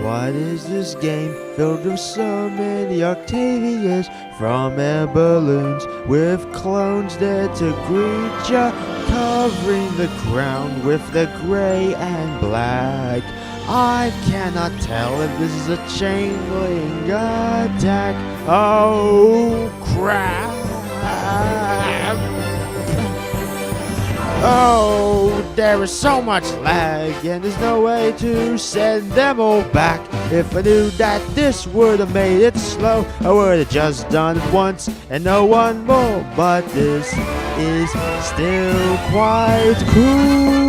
What is this game filled with so many Octavians from air balloons with clones there to greet ya, covering the ground with the gray and black? I cannot tell if this is a chain link attack. Oh crap! Oh, there is so much lag, and there's no way to send them all back. If I knew that this would have made it slow, I would have just done it once and no one more. But this is still quite cool.